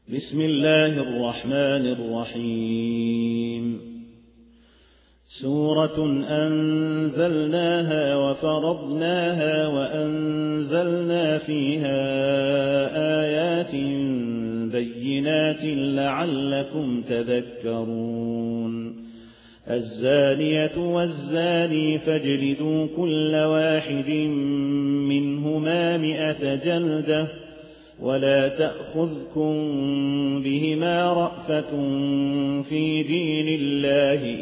بسم الله الرحمن الرحيم سورة أنزلناها وفرضناها وأنزلنا فيها آيات بينات لعلكم تذكرون الزانية والزاني فاجلدوا كل واحد منهما 100 جلدة ولا تأخذكم بهما رأفة في دين الله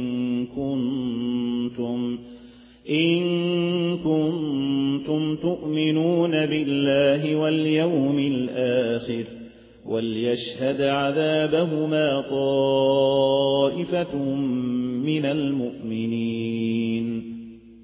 إن كنتم تؤمنون بالله واليوم الآخر وليشهد عذابهما طائفة من المؤمنين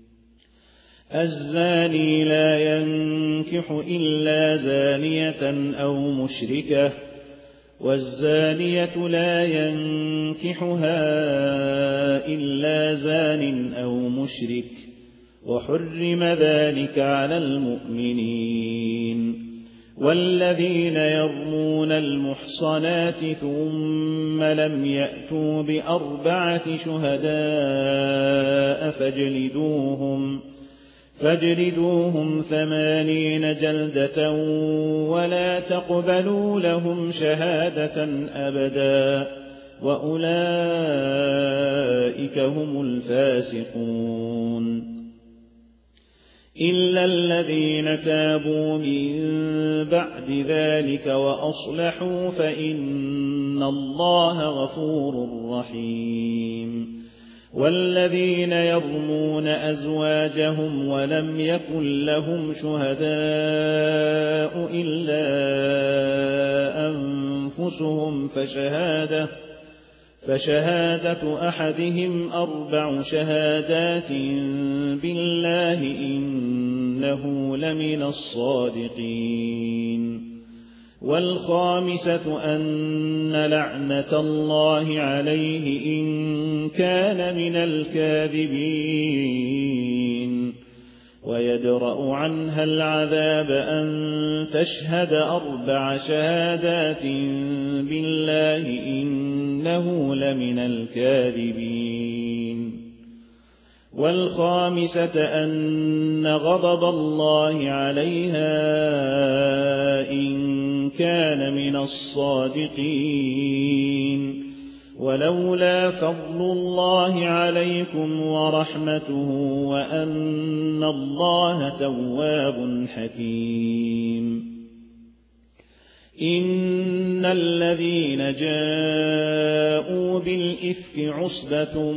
الزاني لا ينكح إلا زانية أو مشركة والزانية لا ينكحها إلا زان أو مشرك وحرم ذلك على المؤمنين والذين يرمون المحصنات ثم لم يأتوا ب4 شهداء فاجلدوهم 80 جلدة ولا تقبلوا لهم شهادة أبدا وأولئك هم الفاسقون إلا الذين تابوا من بعد ذلك وأصلحوا فإن الله غفور رحيم والذين يرمون أزواجهم ولم يكن لهم شهداء إلا أنفسهم فشهادة أحدهم 4 شهادات بالله إنه لمن الصادقين والخامسة أن لعنة الله عليه إن كان من الكاذبين ويدرأ عنها العذاب أن تشهد 4 شهادات بالله إنه لمن الكاذبين والخامسة أن غضب الله عليها إن كان من الصادقين ولولا فضل الله عليكم ورحمته وأن الله تواب حكيم إن الذين جاءوا بالإفك عصبة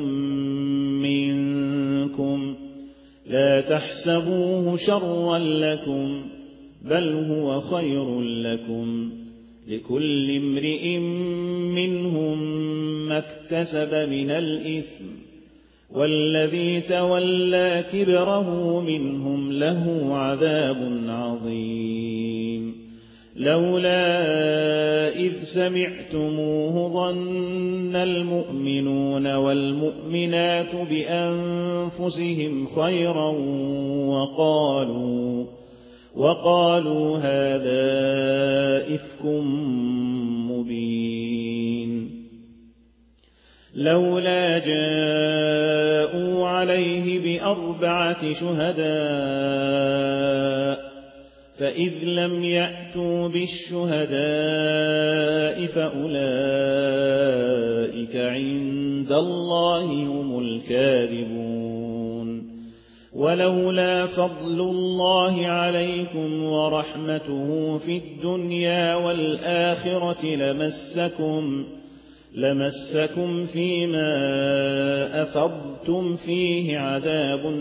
منكم لا تحسبوه شرا لكم بل هو خير لكم لكل امرئ منهم ما اكتسب من الإثم والذي تولى كبره منهم له عذاب عظيم لولا إذ سمعتموه ظن المؤمنون والمؤمنات بأنفسهم خيرا وقالوا هذا إفك مبين لولا جاءوا عليه ب4 شهداء فإذ لم يأتوا بالشهداء فأولئك عند الله هم الكاذبون ولولا فضل الله عليكم ورحمته في الدنيا والآخرة لمسكم فيما أفضتم فيه عذاب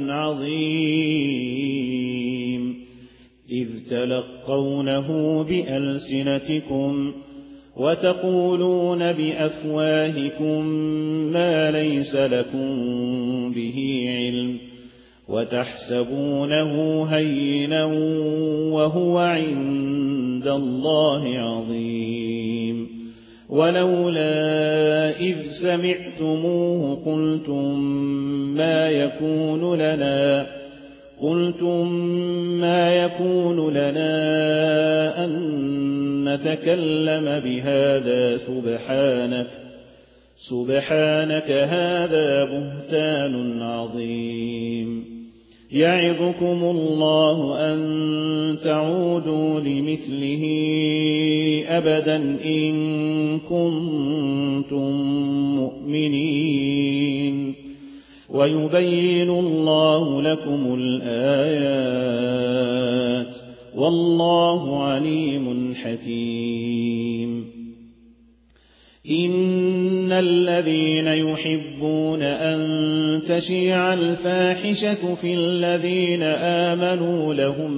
عظيم إذ تلقونه بألسنتكم وتقولون بأفواهكم ما ليس لكم به علم وتحسبونه هينا وهو عند الله عظيم ولولا إذ سمعتموه قلتم ما يكون لنا أن نتكلم بهذا سبحانك هذا بهتان عظيم. يعظكم الله أن تعودوا لمثله أبدا إن كنتم مؤمنين. ويبين الله لكم الآيات والله عليم حكيم. إن الذين يحبون أن تشيع الفاحشة في الذين آمنوا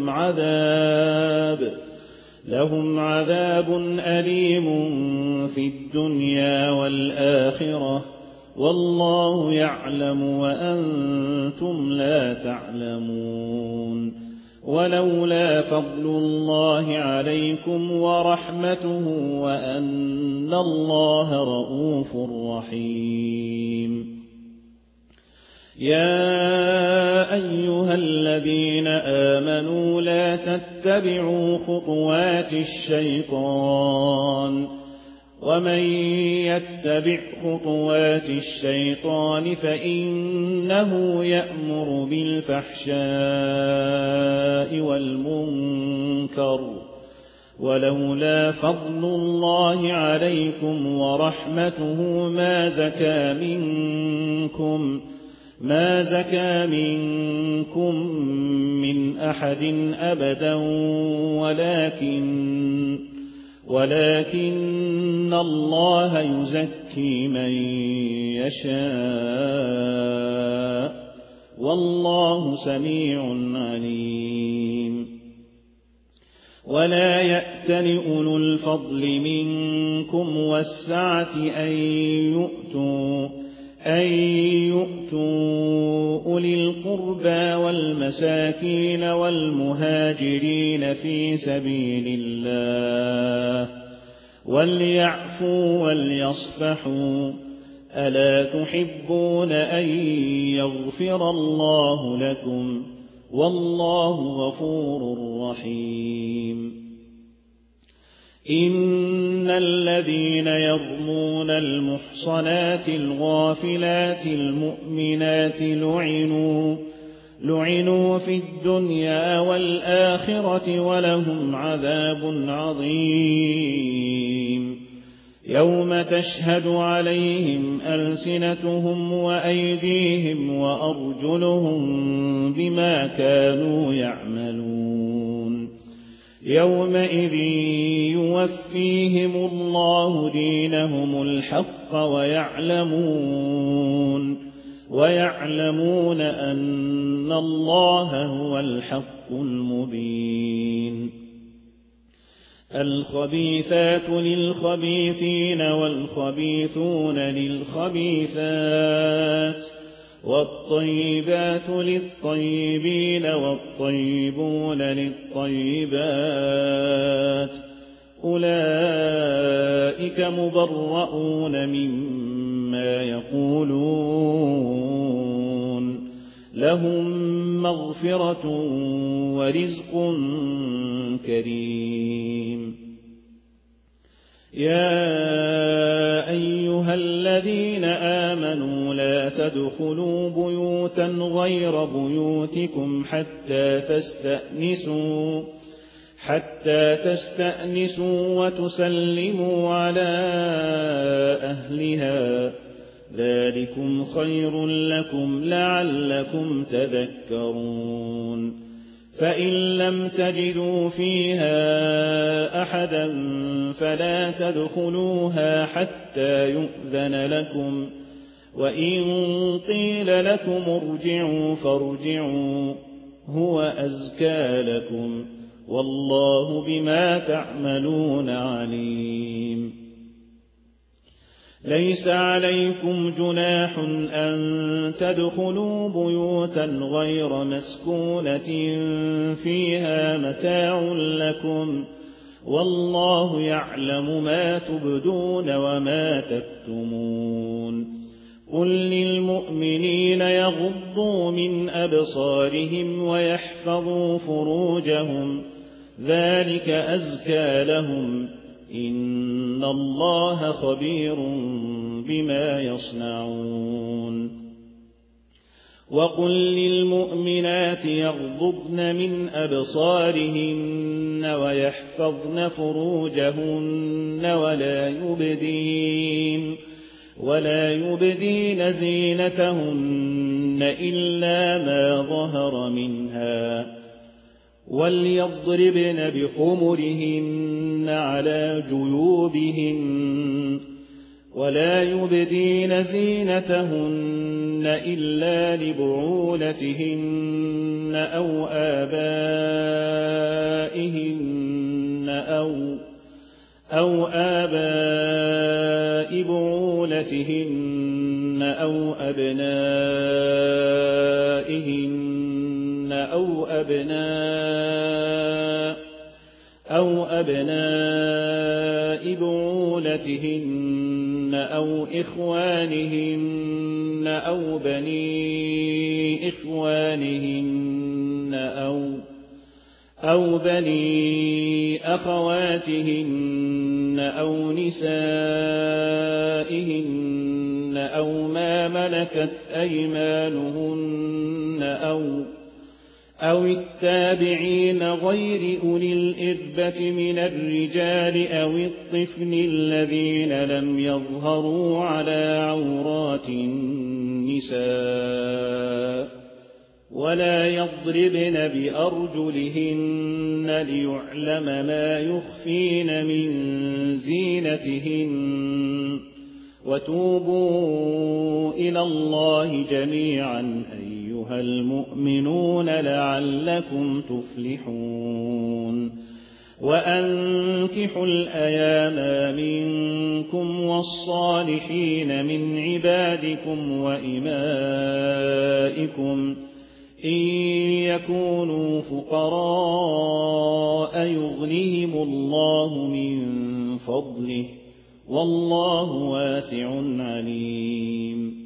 لهم عذاب أليم في الدنيا والآخرة والله يعلم وأنتم لا تعلمون. ولولا فضل الله عليكم ورحمته وأن الله رءوف رحيم. يا أيها الذين آمنوا لا تتبعوا خطوات الشيطان ومن يتبع خطوات الشيطان فإنه يأمر بالفحشاء والمنكر ولولا فضل الله عليكم ورحمته ما زكى منكم من أحد أبدا ولكن الله يزكي من يشاء والله سميع عليم. ولا يأتل أولو الفضل منكم والسعة أن يؤتوا أولي القربى والمساكين والمهاجرين في سبيل الله وليعفوا وليصفحوا ألا تحبون أن يغفر الله لكم والله غفور رحيم. إن الذين يرمون المحصنات الغافلات المؤمنات لعنوا في الدنيا والآخرة ولهم عذاب عظيم. يوم تشهد عليهم ألسنتهم وأيديهم وأرجلهم بما كانوا يعملون. يومئذ يوفيهم الله دينهم الحق ويعلمون أن الله هو الحق المبين. الخبيثات للخبيثين والخبيثون للخبيثات والطيبات للطيبين والطيبون للطيبات أولئك مبرؤون مما يقولون لهم مغفرة ورزق كريم. يا أيها الذين آمنوا لا تدخلوا بيوتا غير بيوتكم حتى تستأنسوا وتسلموا على أهلها ذلكم خير لكم لعلكم تذكرون. فإن لم تجدوا فيها أحدا فلا تدخلوها حتى يؤذن لكم وإن قيل لكم ارجعوا فارجعوا هو أزكى لكم والله بما تعملون عليم. ليس عليكم جناح أن تدخلوا بيوتا غير مسكونة فيها متاع لكم والله يعلم ما تبدون وما تكتمون. قل للمؤمنين يغضوا من أبصارهم ويحفظوا فروجهم ذلك أزكى لهم إن الله خبير بما يصنعون وقل للمؤمنات يغضضن من أبصارهن ويحفظن فروجهن ولا يبدين زينتهن إلا ما ظهر منها وليضربن بخمرهن على جيوبهن ولا يبدين زينتهن إلا لبعولتهن أو آباء بعولتهن أو أبناء بعولتهن أو إخوانهن أو بني أخواتهن أو نسائهن أو ما ملكت أيمانهن أو التابعين غير أولي الإربة من الرجال أو الطفل الذين لم يظهروا على عورات النساء ولا يضربن بأرجلهن ليعلم ما يخفين من زينتهن وتوبوا إلى الله جميعا أيها المؤمنون لعلكم تفلحون وأنكحوا الأيام منكم والصالحين من عبادكم وإمائكم إن يكونوا فقراء يغنهم الله من فضله والله واسع عليم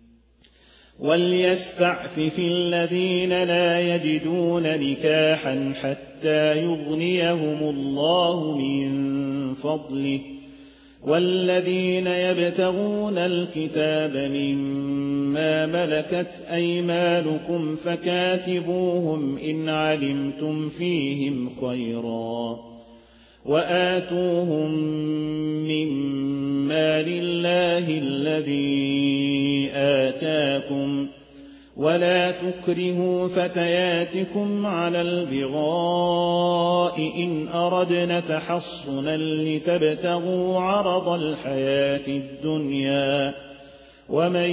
وليستعفف الذين لا يجدون نكاحا حتى يغنيهم الله من فضله والذين يبتغون الكتاب مما ملكت أيمانكم فكاتبوهم إن علمتم فيهم خيرا وآتوهم مما لله الذي آتاكم ولا تكرهوا فتياتكم على البغاء إن أردنا تحصنا لتبتغوا عرض الحياة الدنيا ومن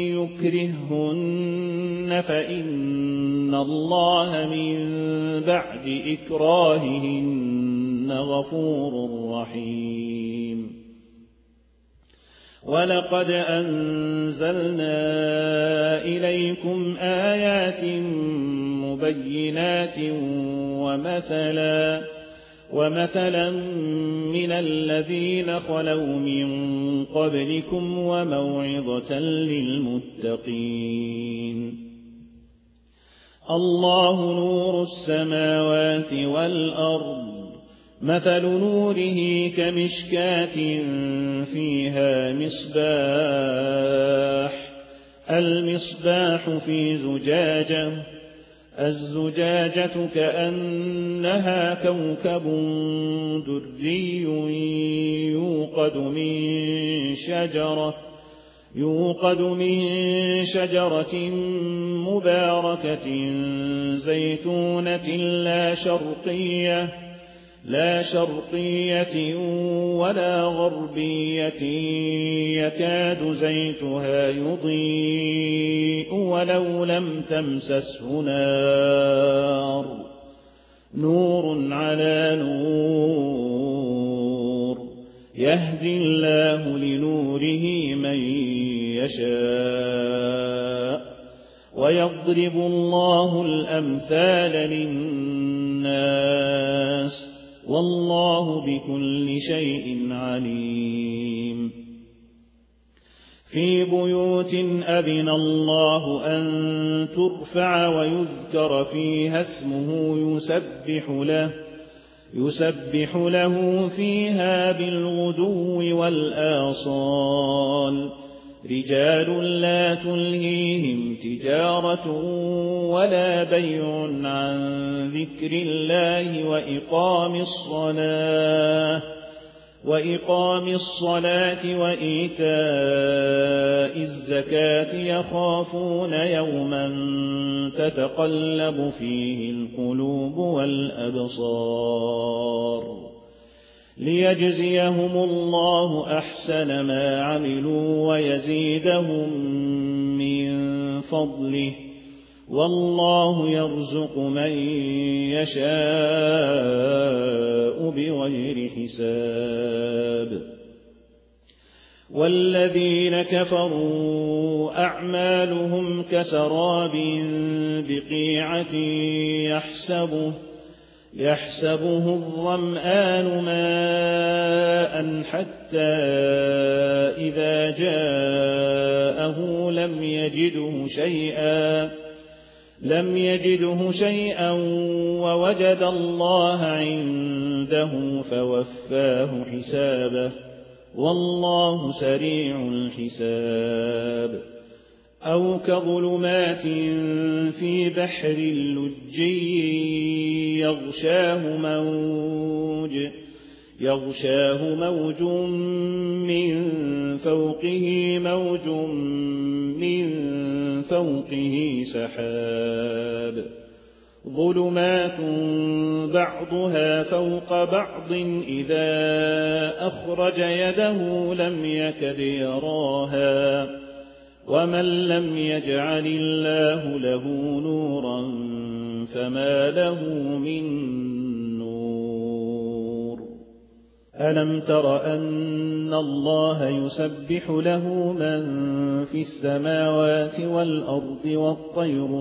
يكرههن فإن الله من بعد إكراههن غفور رحيم ولقد أنزلنا إليكم آيات مبينات ومثلا من الذين خلوا من قبلكم وموعظة للمتقين الله نور السماوات والأرض مثل نوره كمشكاة فيها المصباح في زجاجة الزجاجة كأنها كوكب دري يوقد من شجرة مباركة زيتونة لا شرقية ولا غربية يكاد زيتها يضيء ولو لم تمسسه نور على نور يهدي الله لنوره من يشاء ويضرب الله الأمثال للناس والله بكل شيء عليم في بيوت أذن الله أن يسبح له فيها بالغدو والآصال رجال لا تلهيهم تجارة ولا بيع عن ذكر الله وإقام الصلاة وإيتاء الزكاة يخافون يوما تتقلب فيه القلوب والأبصار ليجزيهم الله أحسن ما عملوا ويزيدهم من فضله والله يرزق من يشاء بغير حساب والذين كفروا أعمالهم كسراب بقيعة يحسبه الظمآن ماء حتى إذا جاءه لم يجده شيئا ووجد الله عنده فوفاه حسابه والله سريع الحساب أو كظلمات في بحر لجي يغشاه موج من فوقه سحاب ظلمات بعضها فوق بعض إذا أخرج يده لم يكد يراها ومن لم يجعل الله له نورا فما له من نور ألم تر أن الله يسبح له من في السماوات والأرض والطير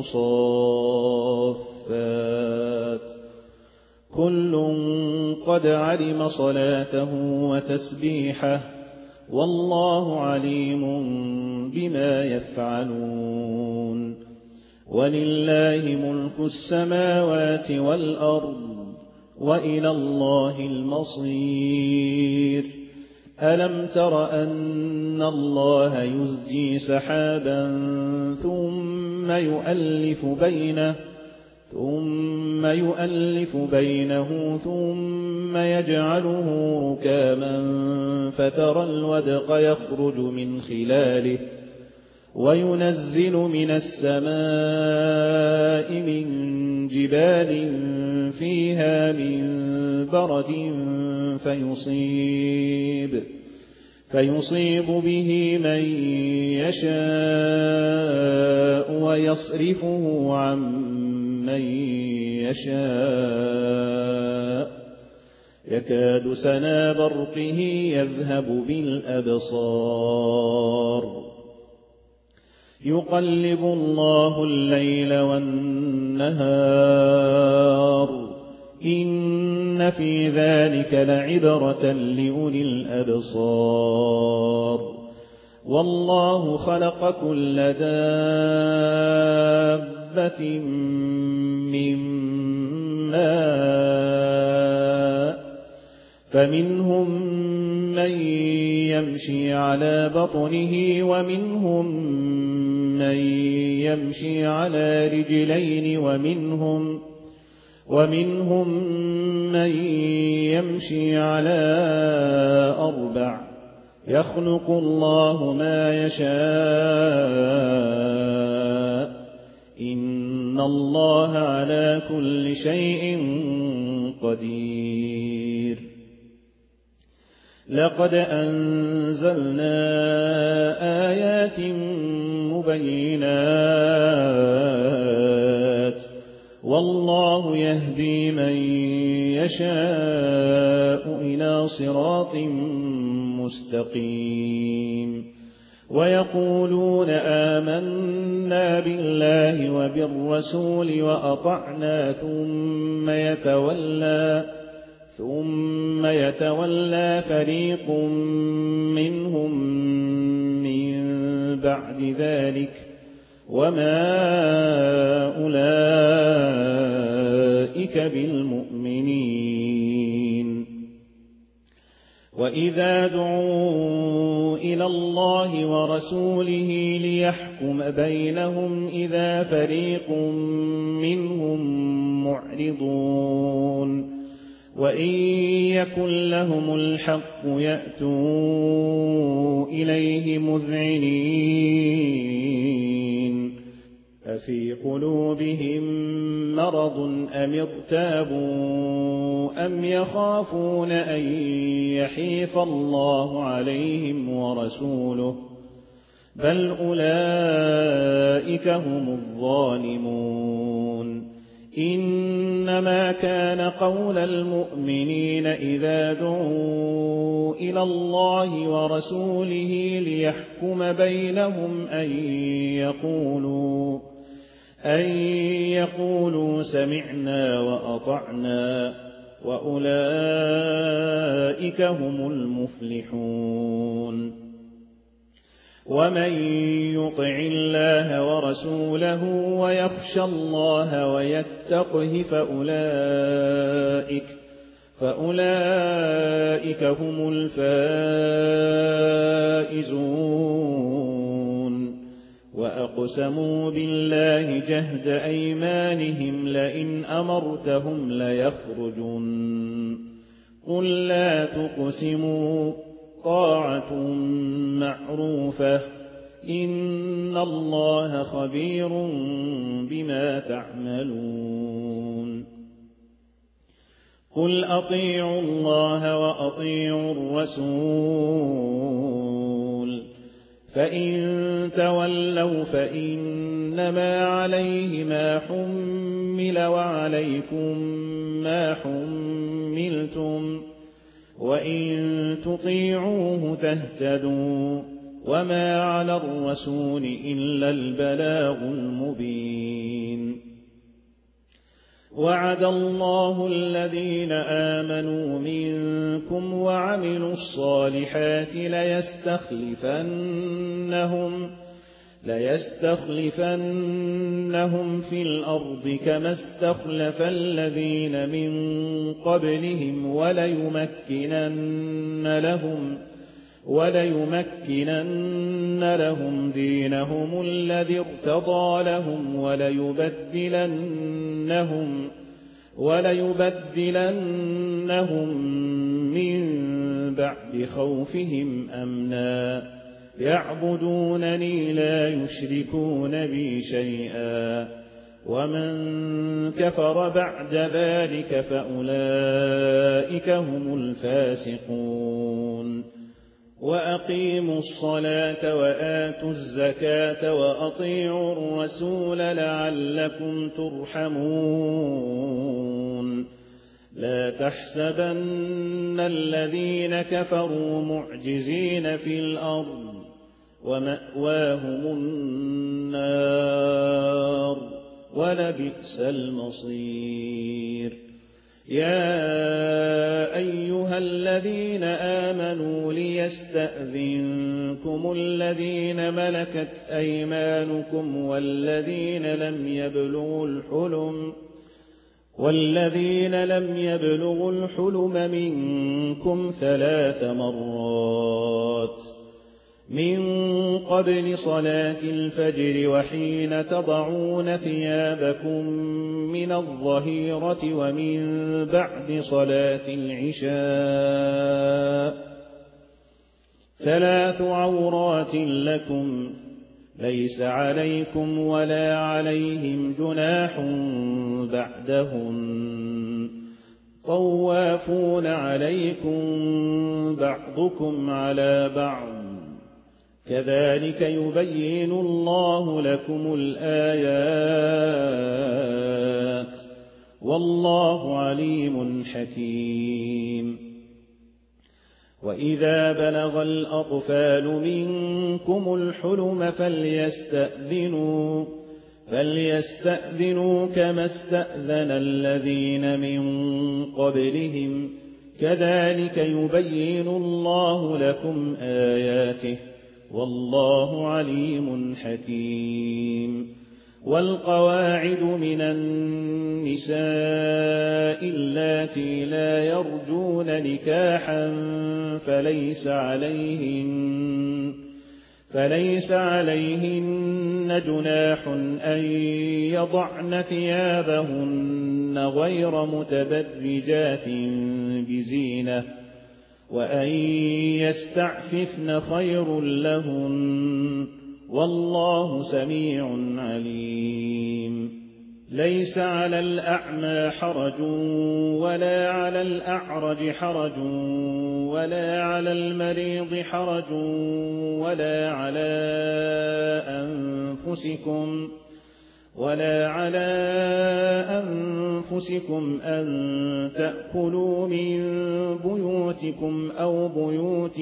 صافات كل قد علم صلاته وتسبيحه والله عليم بما يفعلون ولله ملك السماوات والأرض وإلى الله المصير ألم تر أن الله يزجي سحابا ثم يؤلف بينه ثم يجعله ركاما فترى الودق يخرج من خلاله وينزل من السماء من جبال فيها من برد فيصيب به من يشاء ويصرفه عن من يشاء يكاد سنا برقه يذهب بالأبصار يقلب الله الليل والنهار إن في ذلك لعبرة لأولي الأبصار والله خلق كل دابة من ماء فمنهم من يمشي على بطنه ومنهم من يمشي على رجلين ومنهم من يمشي على أربع يخلق الله ما يشاء إن الله على كل شيء قدير لقد أنزلنا آيات مبينات والله يهدي من يشاء إلى صراط مستقيم ويقولون آمنا بالله وبالرسول وأطعنا ثم يتولى فريق منهم من بعد ذلك وما أولئك بالمؤمنين وإذا دعوا إلى الله ورسوله ليحكم بينهم إذا فريق منهم معرضون وإن يكن لهم الحق يأتوا إليه مذعنين أفي قلوبهم مرض أم ارتابوا أم يخافون أن يحيف الله عليهم ورسوله بل أولئك هم الظالمون إنما كان قول المؤمنين إذا دعوا إلى الله ورسوله ليحكم بينهم أن يقولوا سمعنا وأطعنا وأولئك هم المفلحون ومن يطع الله ورسوله ويخشى الله ويتقه فأولئك هم الفائزون وأقسموا بالله جهد أيمانهم لئن أمرتهم ليخرجن قل لا تقسموا طاعة معروفة إن الله خبير بما تعملون قل أطيعوا الله وأطيعوا الرسول فإن تولوا فإنما عليه ما حمل وعليكم ما حملتم وإن تطيعوه تهتدوا وما على الرسول إلا البلاغ المبين وعد الله الذين آمنوا منكم وعملوا الصالحات ليستخلفنهم في الأرض كما استخلف الذين من قبلهم وليمكنن لهم دينهم الذي ارتضى لهم وليبدلنهم من بعد خوفهم أمنا يعبدونني لا يشركون بي شيئا ومن كفر بعد ذلك فأولئك هم الفاسقون وأقيموا الصلاة وآتوا الزكاة وأطيعوا الرسول لعلكم ترحمون لا تحسبن الذين كفروا معجزين في الأرض ومأواهم النار ولبئس المصير يا أيها الذين آمنوا ليستأذنكم الذين ملكت أيمانكم والذين لم يبلغوا الحلم منكم 3 مرات من قبل صلاة الفجر وحين تضعون ثيابكم من الظهيرة ومن بعد صلاة العشاء 3 عورات لكم ليس عليكم ولا عليهم جناح بعدهن طوافون عليكم بعضكم على بعض كذلك يبين الله لكم الآيات والله عليم حكيم وإذا بلغ الأطفال منكم الحلم فليستأذنوا كما استأذن الذين من قبلهم كذلك يبين الله لكم آياته والله عليم حكيم والقواعد من النساء اللاتي لا يرجون نكاحا فليس عليهن جناح أن يضعن ثيابهن غير متبرجات بزينة وأن يستعففن خير لهن والله سميع عليم. ليس على الأعمى حرج ولا على الأعرج حرج ولا على المريض حرج ولا على أنفسكم أن تأكلوا من بيوتكم أو بيوت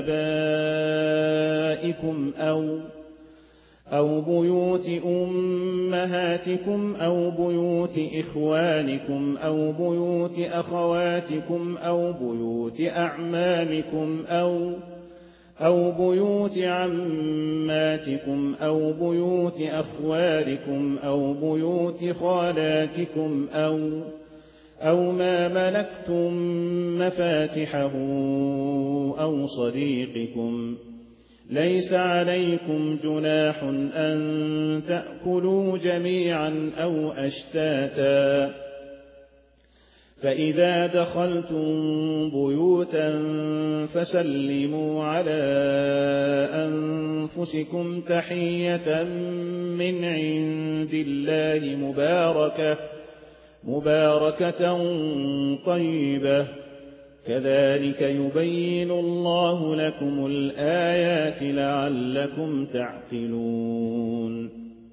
آبائكم أو بيوت أمهاتكم أو بيوت إخوانكم أو بيوت أخواتكم أو بيوت أعمامكم أو بيوت عماتكم أو بيوت أخوالكم أو بيوت خالاتكم أو ما ملكتم مفاتحه أو صديقكم. ليس عليكم جناح أن تأكلوا جميعا أو أشتاتا فإذا دخلتم بيوتا فسلموا على أنفسكم تحية من عند الله مباركة طيبة كذلك يبين الله لكم الآيات لعلكم تعقلون.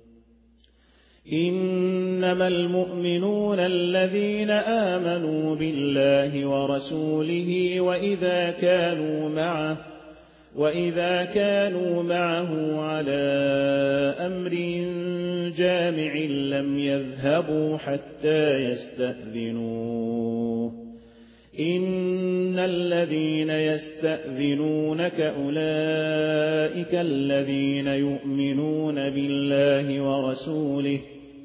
إنما المؤمنون الذين آمنوا بالله ورسوله وإذا كانوا معه على أمر جامع لم يذهبوا حتى يستأذنوه. إن الذين يستأذنونك أولئك الذين يؤمنون بالله ورسوله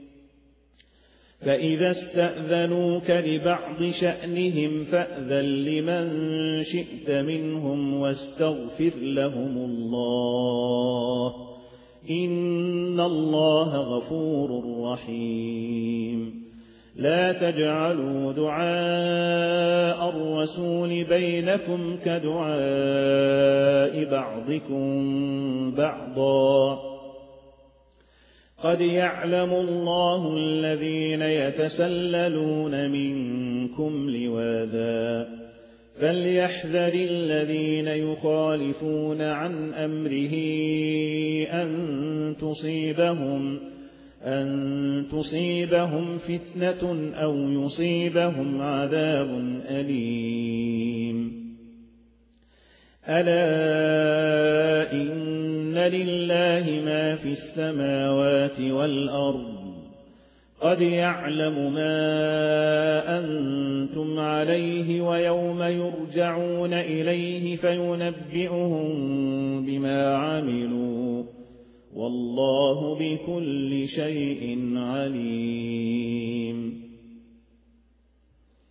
فإذا استأذنوك لبعض شأنهم فأذن لمن شئت منهم واستغفر لهم الله إن الله غفور رحيم. لا تجعلوا دعاء الرسول بينكم كدعاء بعضكم بعضا قد يعلم الله الذين يتسللون منكم لواذا فليحذر الذين يخالفون عن أمره أن تصيبهم فتنة أو يصيبهم عذاب أليم. ألا إن لله ما في السماوات والأرض قد يعلم ما أنتم عليه ويوم يرجعون إليه فينبئهم بما عملوا والله بكل شيء عليم.